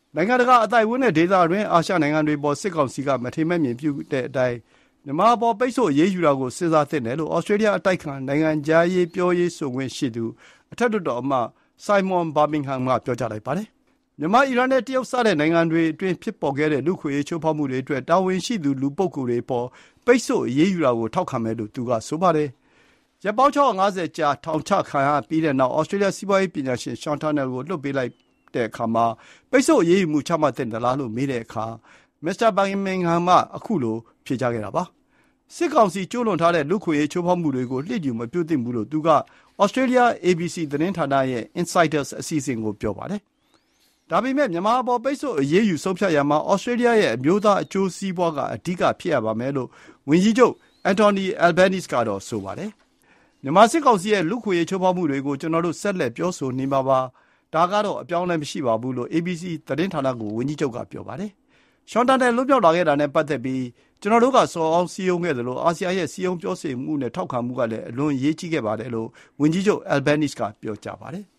နိုင်ငံတကာအသိုက်အဝန်းနဲ့ဒေသတွင်းအာရှနိုင်ငံတွေပေါ်စစ်ကောင်စီကမထိမဲ့မြင်ပြုတဲ့အတိုင်းမြန်မာအပေါ်ပိတ်ဆို့အရေးယူတာကိုစဉ်းစားသင့်တယ်လို့ဩစတြေးလျအတိုက်ခံနိုင်ငံခြားရေးပြောရေးဆိုခွင့်ရှိသူအထက်လွှတ်တော်အမတ် Simon Birmingham ကပြောကြားလိုက်ပါတယ်။မြန်မာအီရန်နဲ့တရုတ်စတဲ့နိုင်ငံတွေအတွင်းဖြစ်ပေါ်ခဲ့တဲ့လူ့အခွင့်အရေးချိုးဖောက်မှုတွေအတွက်တာဝန်ရှိသူလူပုဂ္ဂိုလ်တွေအပေါ်ပိတ်ဆို့အရေးယူတာကိုထောက်ခံမယ်လို့သူကဆိုပါတယ်။ရက်ပေါင်း650ကြာထောင်ချခံရပြီးတဲ့နောက်ဩစတြေးလျစီးပွားရေးပညာရှင် Sean Turnell ကိုလွှတ်ပေးလိုက်တဲ့အခါမှာပိတ်ဆို့အရေးယူမှုချမှတ်သင့်သလားလို့မေးတဲ့အခါမစ္စတာ Birmingham ကအခုလိုဖြေကြားခဲ့တာပါ။စစ်ကောင်စီကျူးလွန်ထားတဲ့လူ့အခွင့်အရေးချိုးဖောက်မှုတွေကိုလျစ်လျူမပြုသင့်ဘူးလို့သူကဩစတြေးလျ ABC သတင်းဌာနရဲ့ Insiders အစီအစဉ်ကိုပြောပါတယ်။ဒါပေမဲ့မြန်မာအပေါ်ပိတ်ဆို့အရေးယူဆုံးဖြတ်ရာမှာဩစတြေးလျရဲ့အမျိုးသားအကျိုးစီးပွားကအဓိကဖြစ်ရပါမယ်လို့ဝန်ကြီးချုပ် Anthony Albanese ကတော့ဆိုပါတယ်။မြန်မာစစ်ကောင်စီရဲ့လူ့အခွင့်အရေးချိုးဖောက်မှုတွေကိုကျွန်တော်တို့ဆက်လက်ပြောဆိုနေမှာပါ။ဒါကတော့အပြောင်းအလဲမရှိပါဘူးလို့ ABC သတင်းဌာနကိုဝန်ကြီးချုပ်ကပြောပါတယ်။ Sean Turnell လွတ်မြောက်လာခဲ့တာနဲ့ပတ်သက်ပြီးကျွန်တော်တို့ကစော်အောင်စည်းရုံးခဲ့သလိုအာဆီယံရဲ့စည်းရုံးပြောဆိုမှုနဲ့ထောက်ခံမှုကလည်းအလွန်အရေးကြီးခဲ့ပါတယ်လို့ဝန်ကြီးချုပ် Albanese ကပြောကြားပါတယ်။